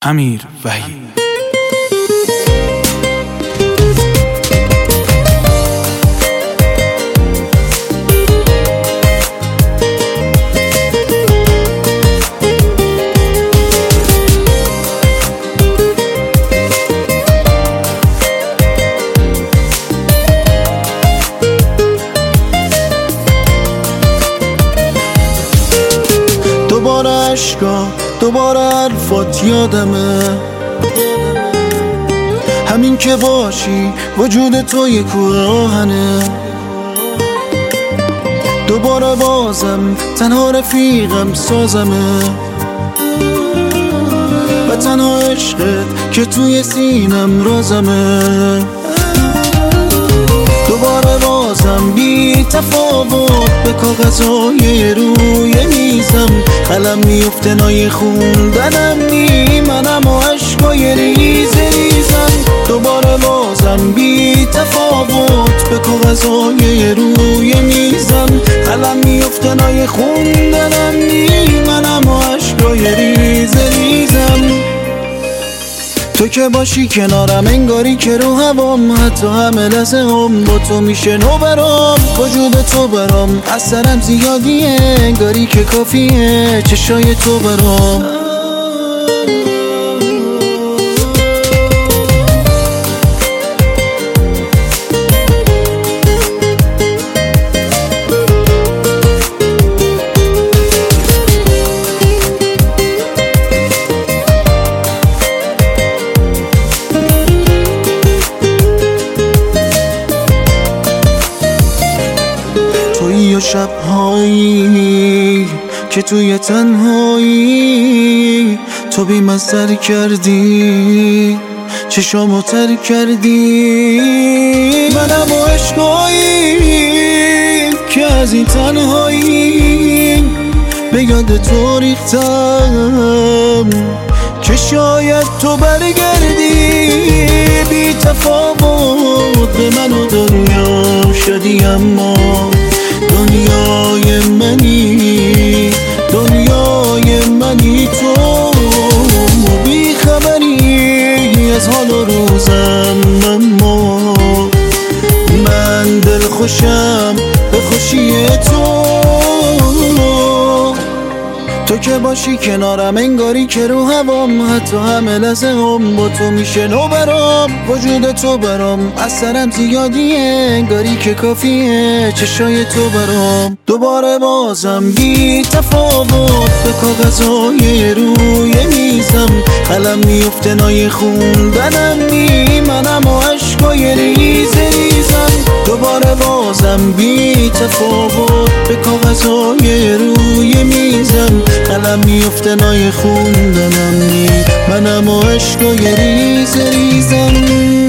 امیر وحید. دوباره عشقا دوباره حرفات یادمه، همین که باشی وجود تو یه کوه آهنه. دوباره بازم تنها رفیقم سازمه و تنها عشقت که توی سینم رازمه. دوباره بازم بی تفاوت به کاغذهای روی میزم قلم میفته نای خوندنم نی منم و عشقای ریز ریزم. دوباره بازم بی تفاوت به کاغذهای روی میزم قلم میفته نای خوندنم نی منم و عشقای ریز ریزم. تو که باشی کنارم انگاری که رو هوام، حتی همه لحظه هم با تو میشه نو برام. وجود تو برام اثرم زیادیه انگاری که کافیه چشای تو برام. توی شب‌هایی که توی تنهایی تو بی من سر کردی چشامو تر کردی. منم و عشقایی که از این تنهایی به یاد تو ریختم که شاید تو برگردی. بی تفاوت به من و دنیا شدی اما دنیای منی دنیای منی. تو بی خبری از حال و روزم اما من دل خوشم به خوشی تو. تو که باشی کنارم انگاری که رو هوام، حتی همه لحظه هم با تو میشه نو برام. وجود تو برام اثرم زیادیه انگاری که کافیه چشای تو برام. دوباره بازم بی تفاوت به کاغذهای روی میزم قلم میفته نای خوندنم نی منم و عشقای ریز ریزم. دوباره بازم بی تفاوت به کاغذهای روی میزم قلم میفته نای خوندنم نی منم و عشقای ریز ریزم.